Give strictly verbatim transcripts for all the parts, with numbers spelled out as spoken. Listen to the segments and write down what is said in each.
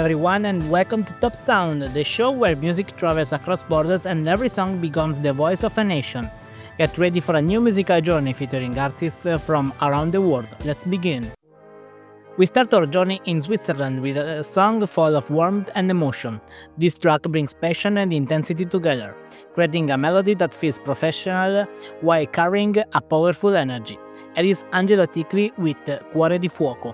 everyone, and welcome to Top Sound, the show where music travels across borders and every song becomes the voice of a nation. Get ready for a new musical journey featuring artists from around the world. Let's begin. We start our journey in Switzerland with a song full of warmth and emotion. This track brings passion and intensity together, creating a melody that feels professional while carrying a powerful energy. It is Angelo Ticli with Cuore di Fuoco.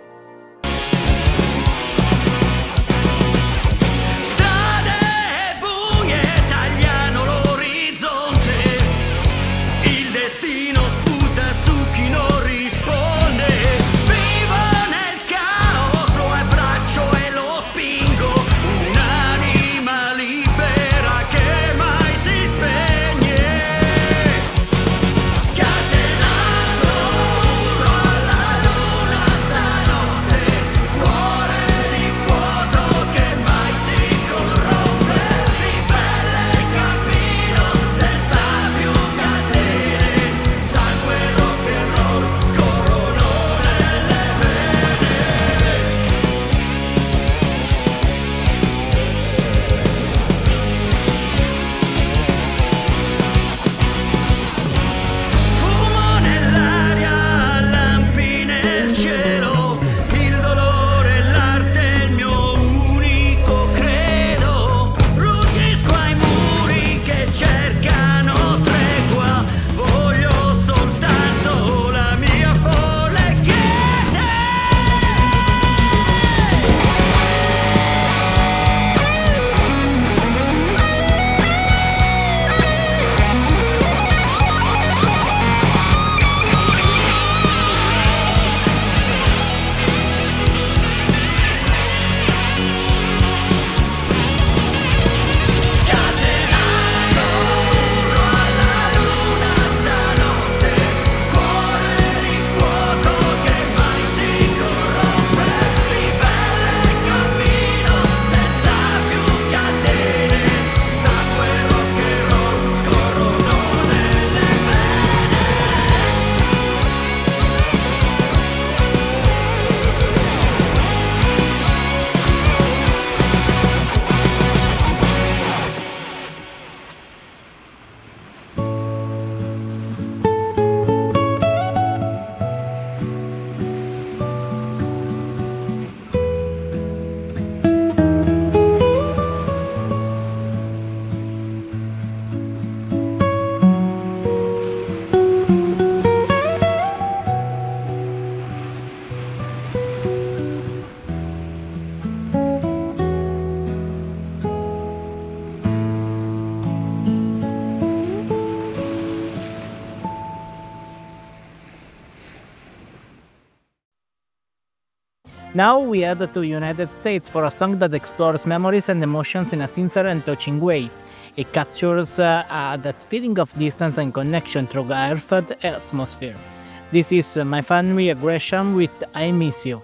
Now we head to United States for a song that explores memories and emotions in a sincere and touching way. It captures uh, uh, that feeling of distance and connection through a heartfelt atmosphere. This is uh, My Family Aggression with I Miss You.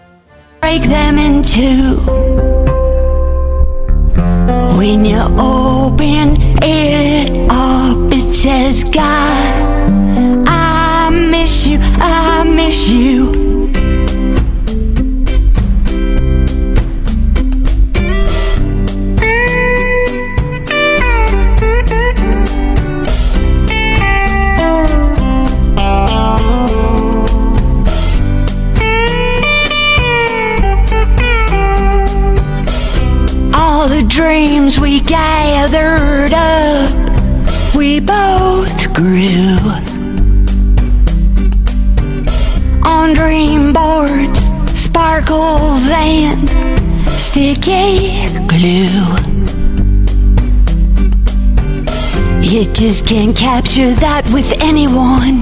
Break them in two. When you open it up, it says, God, I miss you, I miss you. Dreams we gathered up, we both grew on dream boards, sparkles and sticky glue. You just can't capture that with anyone.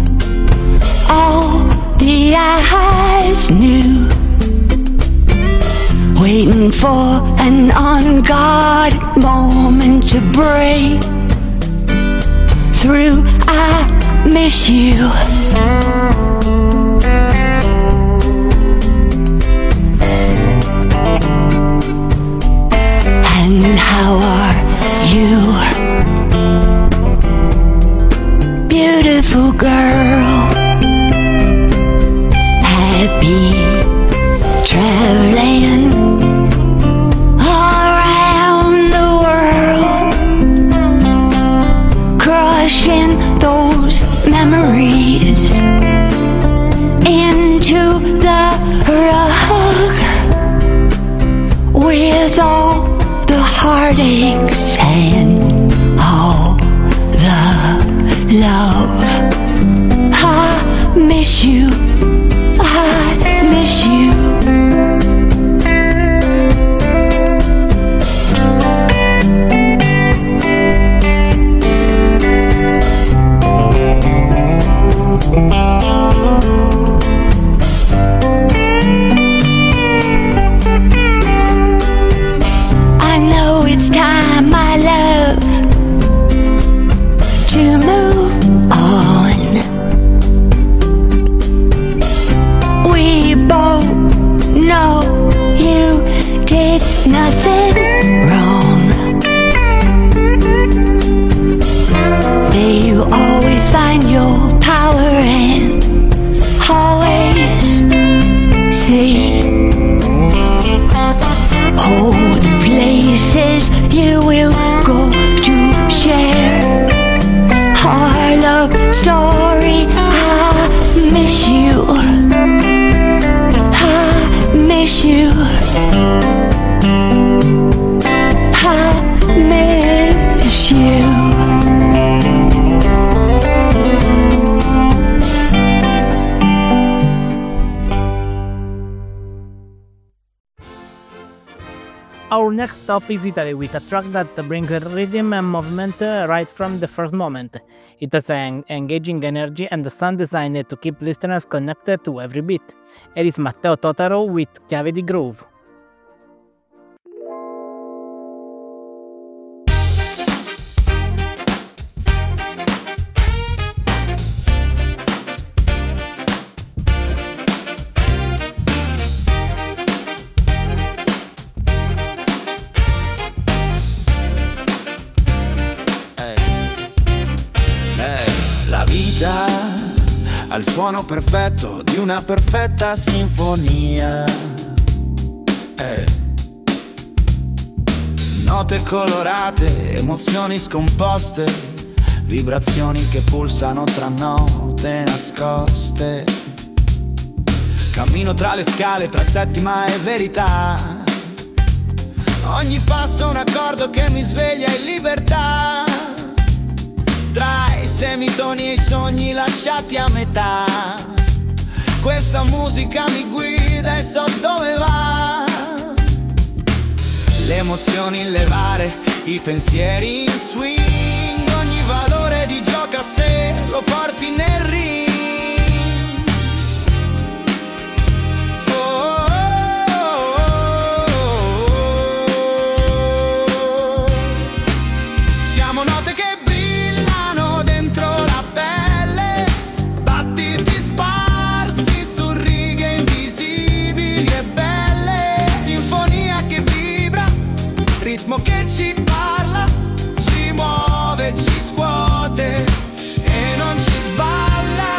All the eyes knew, waiting for an unguarded moment to break through. I miss you. And how are you, beautiful girl? Happy traveling heartaches and all the love. I miss you, I miss you. I know it's time, my love, to move on. We both know you did nothing wrong. May you always find your power and always see all the places you will go to share our love story. I miss you, I miss you, I miss you. Our next stop is Italy with a track that brings rhythm and movement uh, right from the first moment. It has an engaging energy and a sound designed to keep listeners connected to every beat. Here is Matteo Totaro with Chiave di Groove. La vita ha il suono perfetto di una perfetta sinfonia. Eh. Note colorate, emozioni scomposte, vibrazioni che pulsano tra note nascoste. Cammino tra le scale, tra settima e verità. Ogni passo è un accordo che mi sveglia in libertà. Tra i semitoni e i sogni lasciati a metà, questa musica mi guida e so dove va. Le emozioni in levare, i pensieri in swing, ogni valore di gioco a sé lo porti nel ring. Oh, oh, oh, oh. Siamo note che che ci parla, ci muove, ci scuote e non ci sballa.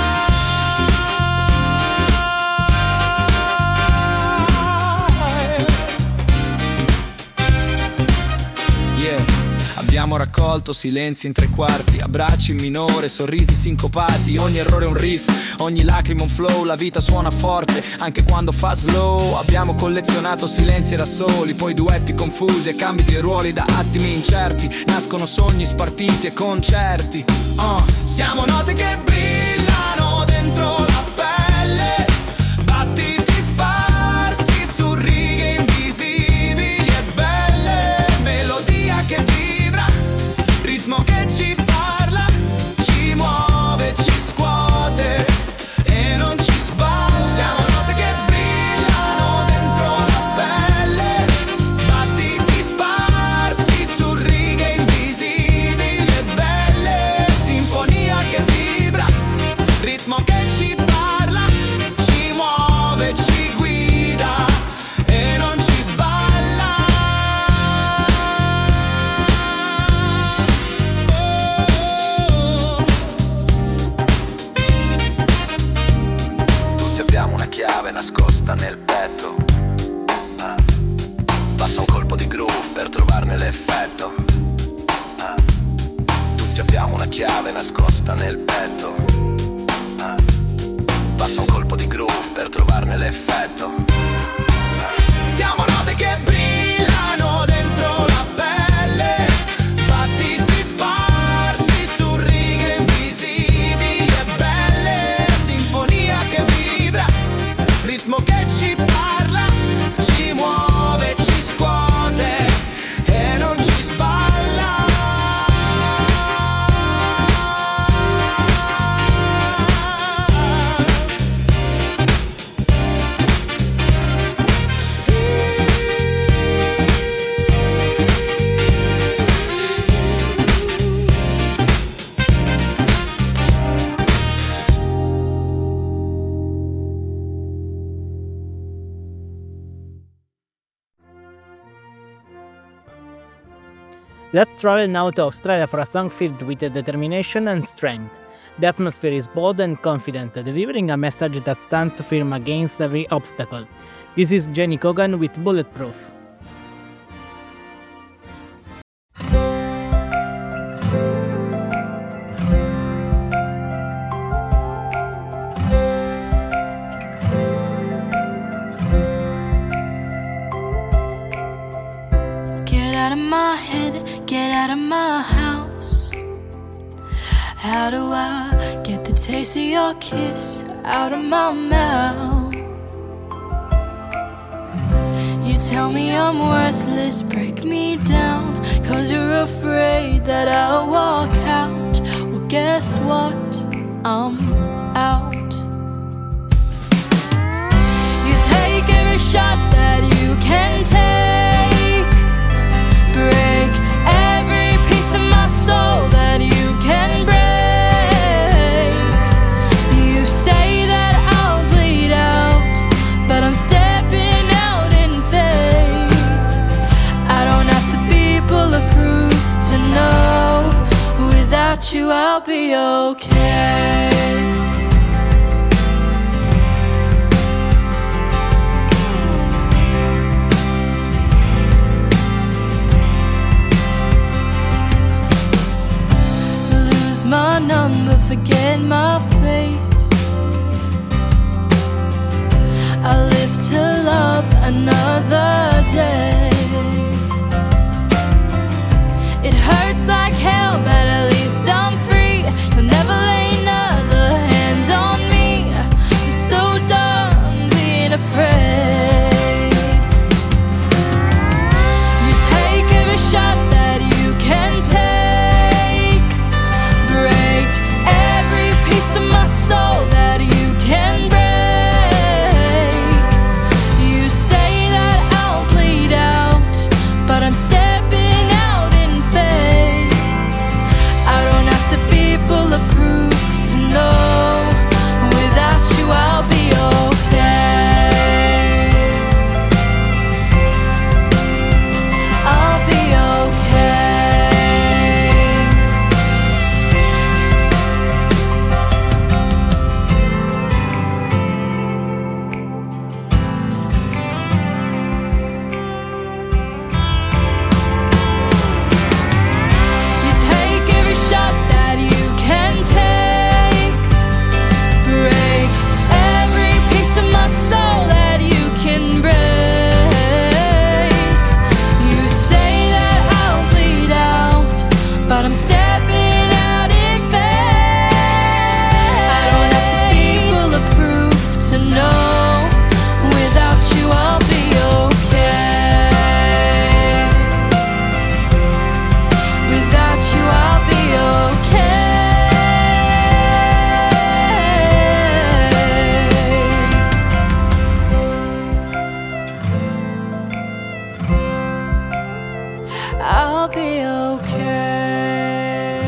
Yeah. Abbiamo raccolto silenzi in tre quarti, abbracci in minore, sorrisi sincopati. Ogni errore è un riff, ogni lacrima un flow. La vita suona forte anche quando fa slow. Abbiamo collezionato silenzi da soli, poi duetti confusi e cambi di ruoli da attimi incerti. Nascono sogni spartiti e concerti. uh. Siamo note che brillano dentro la pelle, battiti sparsi su righe invisibili e belle. Melodia che vibra, ritmo che ci parla, ci muove, ci scuote e non ci sballa. Siamo note che brillano dentro la pelle, battiti sparsi su righe invisibili e belle. Sinfonia che vibra, ritmo che ci parla, ci muove, ci guida e non ci sballa. Oh. Tutti abbiamo una chiave nascosta nel petto. Ah. Basta un colpo di groove per trovarne l'effetto. Ah. Tutti abbiamo una chiave nascosta nel petto. Ah. Basta un colpo di groove per trovarne l'effetto. Ah. Siamo note che brillano dentro la pelle, Let's travel now to Australia for a song filled with determination and strength. The atmosphere is bold and confident, delivering a message that stands firm against every obstacle. This is Jenny Cogan with Bulletproof. Get out of my head, get out of my house. How do I get the taste of your kiss out of my mouth? You tell me I'm worthless, break me down, cause you're afraid that I'll walk out. Well, guess what? I'm out. You take every shot that you can take, break every piece of my soul that you can break. You say that I'll bleed out, but I'm stepping out in faith. I don't have to be bulletproof to know without you I'll be okay. My number, forget my face. I live to love another day. It hurts like hell, but at least I'm free. You'll never lay another hand on me. I'm so done being afraid. You take every shot that you can take, my soul that you can break. You say that I'll bleed out, but I'm stepping out in faith. I don't have to be bulletproof to know without you I'll be okay. I'll be okay. I'll be okay.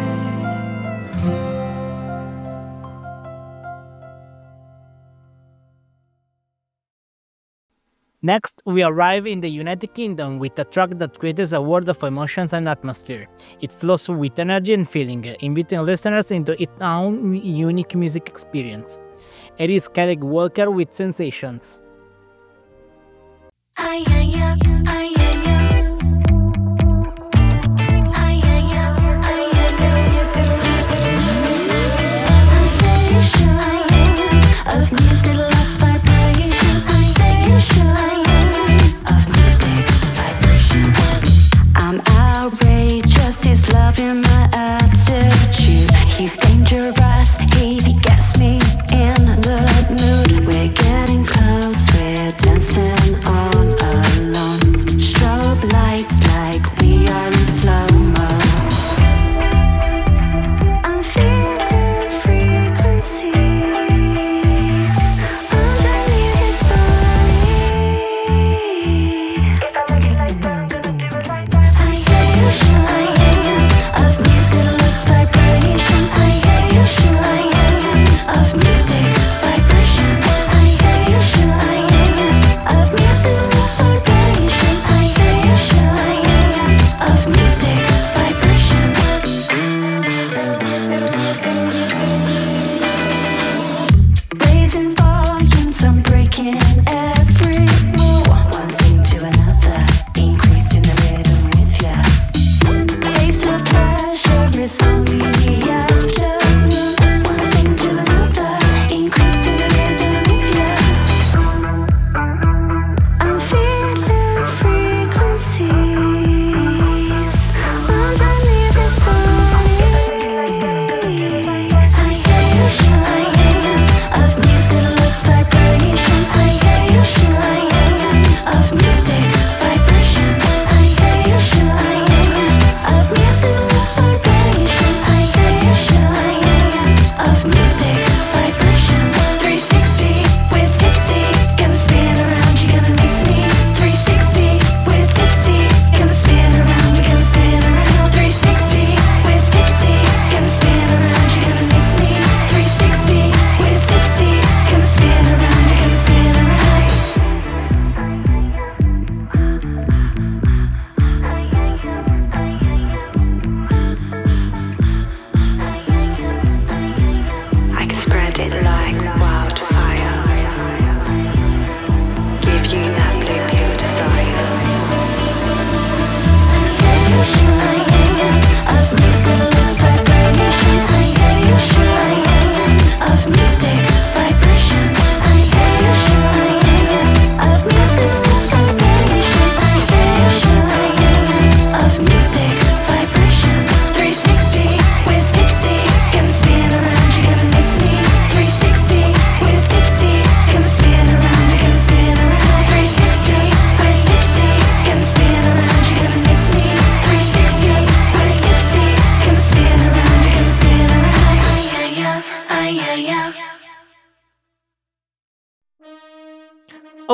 Next, we arrive in the United Kingdom with a track that creates a world of emotions and atmosphere. It flows with energy and feeling, inviting listeners into its own unique music experience. It is Kelly Walker with Sensations. Ay, ay, ay, ay, ay, ay. Of music, lost vibrations, sensations of music, vibration. I'm outrageous, he's loving my attitude. He's dangerous, he gets me in the mood. We're getting close, we're dancing on alone. Strobe lights like we are in slow-mo. I'm feeling frequencies underneath his body. Sensations of music, lost vibrations. Sensations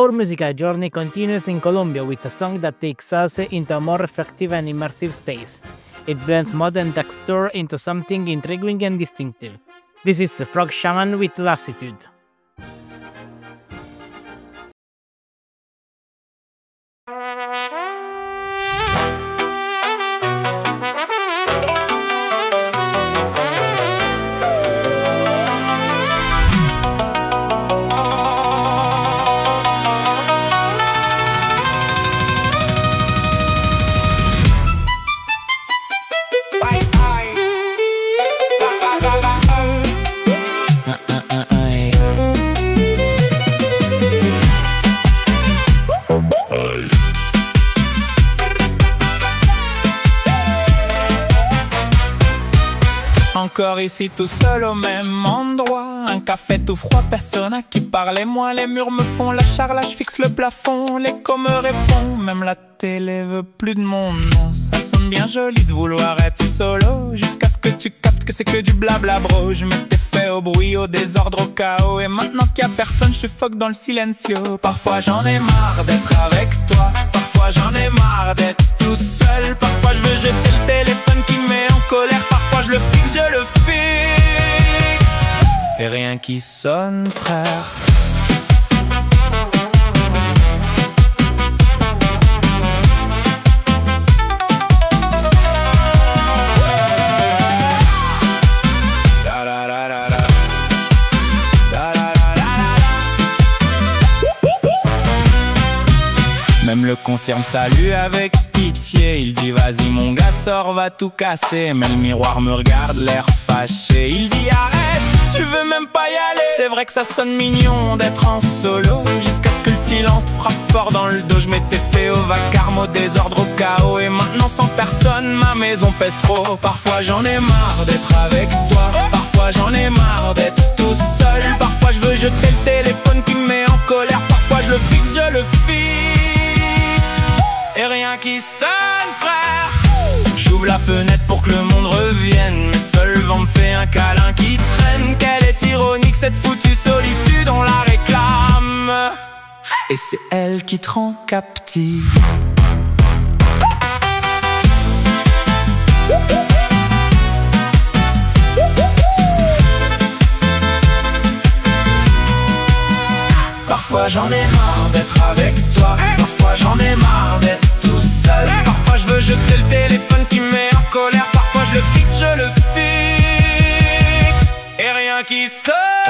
Our musical journey continues in Colombia with a song that takes us into a more reflective and immersive space. It blends modern texture into something intriguing and distinctive. This is Frog Shaman with Lassitude. Encore ici tout seul au même endroit, un café tout froid, personne à qui parler. Moi les murs me font la charge, je fixe le plafond, l'écho me répond, même la télé veut plus de mon nom. Ça sonne bien joli de vouloir être solo, jusqu'à ce que tu captes que c'est que du blabla bro. Je m'étais fait au bruit, au désordre, au chaos, et maintenant qu'il y a personne, je suffoque dans le silencio. Parfois j'en ai marre d'être avec toi, parfois j'en ai marre d'être tout seul. Parfois je veux jeter le téléphone qui me met en colère, parfois je le fixe, je le fixe, et rien qui sonne frère. Même le concierge me salue avec pitié. Il dit vas-y mon gars sors, va tout casser. Mais le miroir me regarde l'air fâché. Il dit arrête, tu veux même pas y aller. C'est vrai que ça sonne mignon d'être en solo, jusqu'à ce que le silence te frappe fort dans le dos. Je m'étais fait au vacarme, au désordre, au chaos, et maintenant sans personne ma maison pèse trop. Parfois j'en ai marre d'être avec toi, parfois j'en ai marre d'être tout seul. Parfois je veux jeter le téléphone qui me met en colère, parfois je le fixe, je le fixe, et rien qui sonne frère. J'ouvre la fenêtre pour que le monde revienne, mais seul vent me fait un câlin qui traîne. Quelle est ironique cette foutue solitude, on la réclame, et c'est elle qui te rend captive. Parfois j'en ai marre d'être avec toi, parfois j'en ai marre d'être tout seul. Parfois je veux jeter le téléphone qui me met en colère, parfois je le fixe, je le fixe, et rien qui sonne.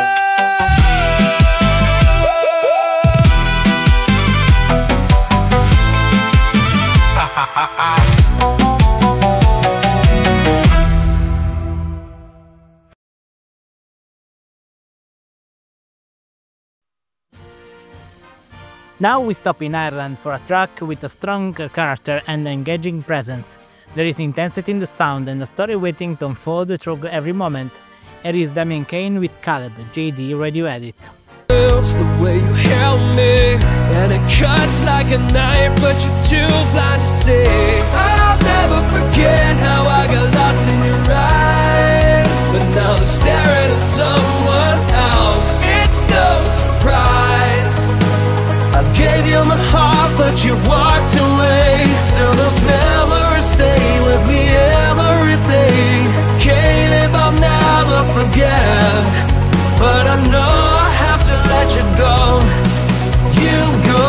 Now we stop in Ireland for a track with a strong character and engaging presence. There is intensity in the sound and a story waiting to unfold through every moment. Here is Damien Kane with Caleb, J D Radio Edit. It's the way you held me, and it cuts like a knife, but you're too blind to see. I'll never forget how I got lost in your eyes, but now they're staring at someone else. It's no surprise, I gave you my heart, but you walked away. Still those memories stay with me every day. Caleb, I'll never forget, but I know I have to let you go. You go,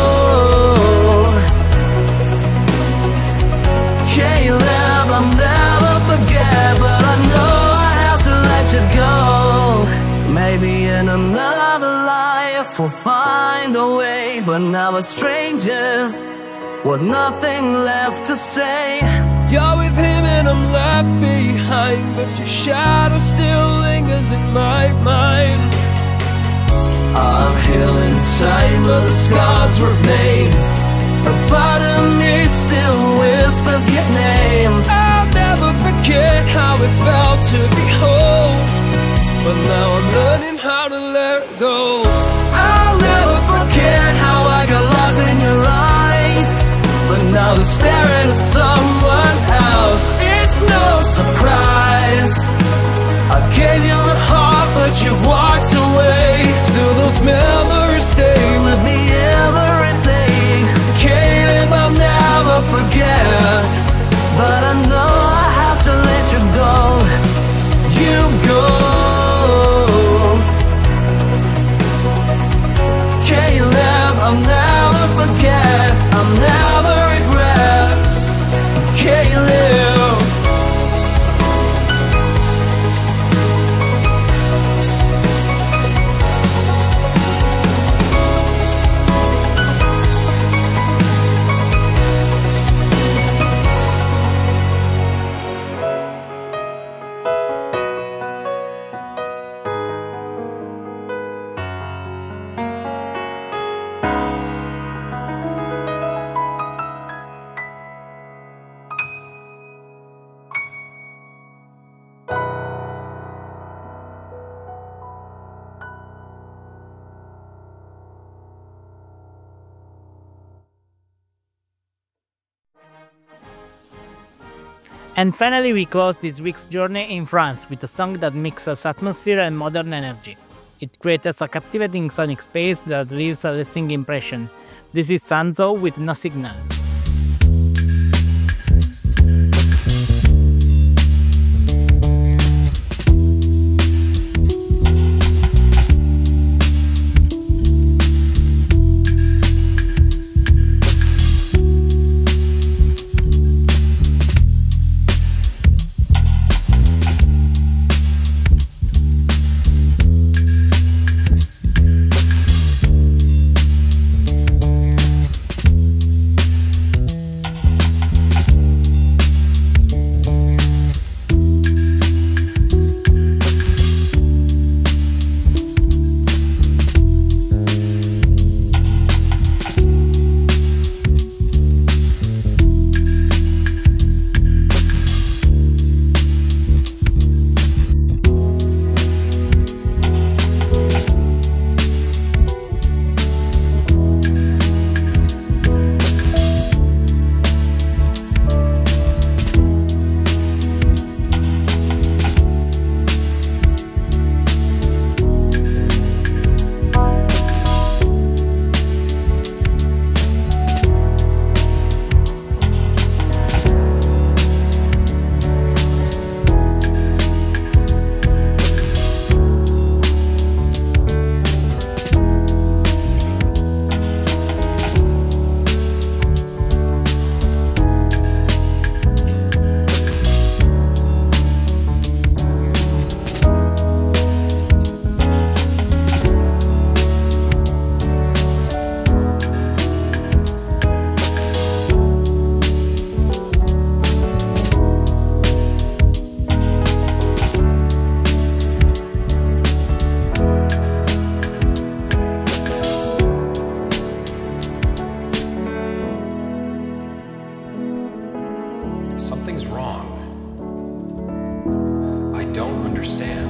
Caleb, I'll never forget, but I know I have to let you go. Maybe in another life we'll find a way, but now we're strangers with nothing left to say. You're with him and I'm left behind, but your shadow still lingers in my mind. I'm here inside, but the scars remain. A part of me still whispers your name. I'll never forget how it felt to be whole, but now I'm learning how to let go. I'll never forget how I got lost in your eyes, but now they're staring at someone else. It's no surprise, I gave you my heart, but you've walked away. Still those memories stay with me, yeah. And finally, we close this week's journey in France with a song that mixes atmosphere and modern energy. It creates a captivating sonic space that leaves a lasting impression. This is Sanzo with No Signal. Something's wrong. I don't understand.